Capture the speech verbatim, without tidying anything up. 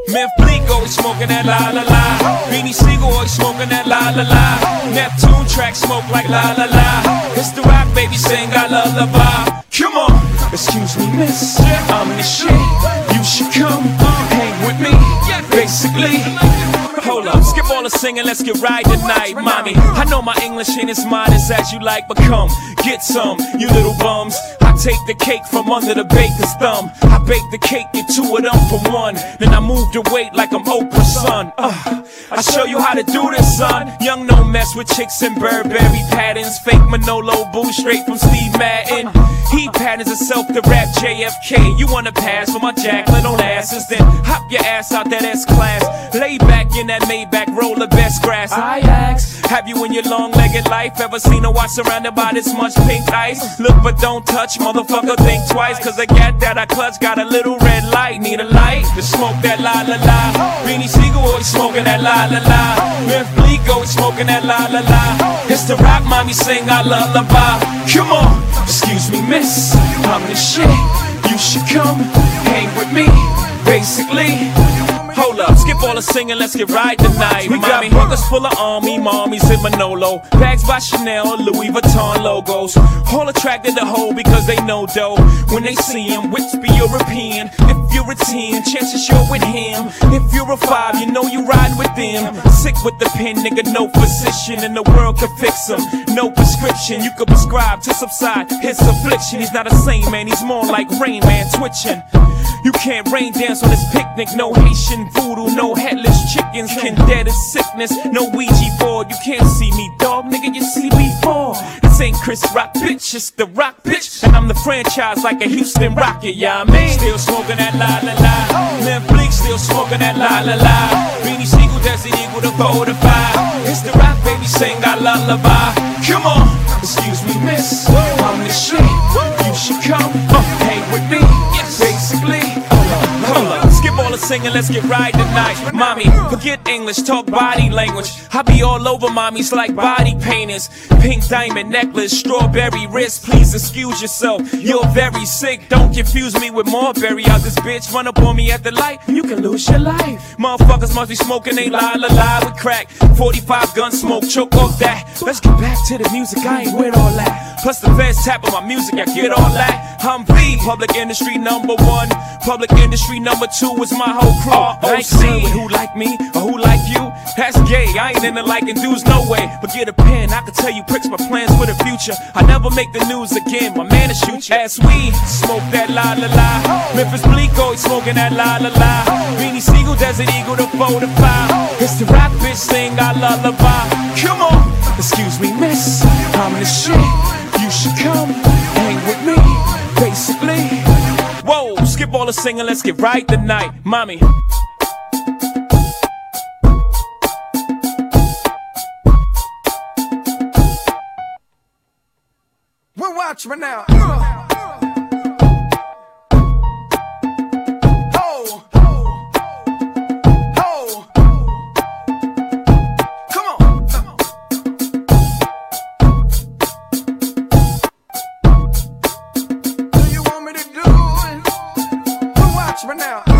Memphis Bleek always smoking that la la la. Beanie Siegel always smoking that la la la. Neptune track smoke like la la la. It's the rock baby sing I lullaby. Come on, excuse me miss, I'm in the shit. You should come hang with me, basically. Hold up, skip all the singing, let's get right tonight, mommy. I know my English ain't as modest as you like, but come, get some, you little bums. I take the cake from under the baker's thumb. I bake the cake, get two of them for one. Then I move the weight like I'm Oprah's son. Uh, I show you how to do this, son. Young no mess with chicks and Burberry patterns. Fake Manolo boo straight from Steve Madden. He patterns himself to rap J F K. You wanna pass for my Jacqueline on asses, then hop your ass out that S-Class. Lay back in that Maybach, roll the best grass. I ask, have you in your long-legged life ever seen a watch surrounded by this much pink ice? Look but don't touch, motherfucker, think twice. Cause I got that I clutch, got a little red light. Need a light to smoke that la la la. Beanie Siegel always smoking that la la la. Memphis Bleek always smoking that la la la. It's the rock mommy sing I lullaby. Come on, excuse me miss, I'm the shit. You should come hang with me, basically. Hold up, skip all the singing, let's get right tonight. We got buckets full of army, mommies in Manolo. Bags by Chanel, Louis Vuitton logos. All attracted to hoe because they know dough. When they see him, which be European. If you're a ten, chances you're with him. If you're a five, you know you riding with them. Sick with the pen, nigga, no physician in the world can fix him. No prescription, you could prescribe to subside his affliction. He's not a saint, man, he's more like Rain Man twitching. You can't rain dance on this picnic, no Haitian voodoo, no headless chickens, can dead as sickness, no Ouija board. You can't see me, dog, nigga, you see me fall. This ain't Chris Rock, bitch, it's the Rock, bitch. And I'm the franchise like a Houston Rocket, yeah, I mean. Still smoking that la la la. Memphis Bleek still smoking that la la la. Beanie Siegel, Desert Eagle, the forty-five. It's the rock, baby, sing I lullaby. Come on, excuse me, miss, I'm the shit. You should come uh, hang with me, basically. Hold up, skip all the singing, let's get right tonight. Mommy, forget English, talk body language. I be all over mommies like body painters. Pink diamond necklace, strawberry wrist. Please excuse yourself, you're very sick. Don't confuse me with Marbury out this bitch. Run up on me at the light, you can lose your life. Motherfuckers must be smoking, they lie, lie, lie with crack. forty-five gun smoke, choke off that. Let's get back to the music, I ain't with all that. Plus the feds tap on my music, I get all that. I'm V, public industry number one. Public industry number two is my whole crew. I ain't concerned with who like me or who like you. That's gay, I ain't into liking dudes, no way. But get a pen, I can tell you pricks my plans for the future. I never make the news again, my man to shoot you. As we smoke that la la la. Memphis Bleek always smoking that la la la. Beanie Siegel, Desert Eagle, the forty-five. It's the rap bitch sing I lullaby. Come on, excuse me miss, I'm the shit. You should come hang with me, basically. Whoa, skip all the singing, let's get right tonight, mommy. Well, watch me now. Oh, oh, come on. Do you want me to do it? Well, watch me now.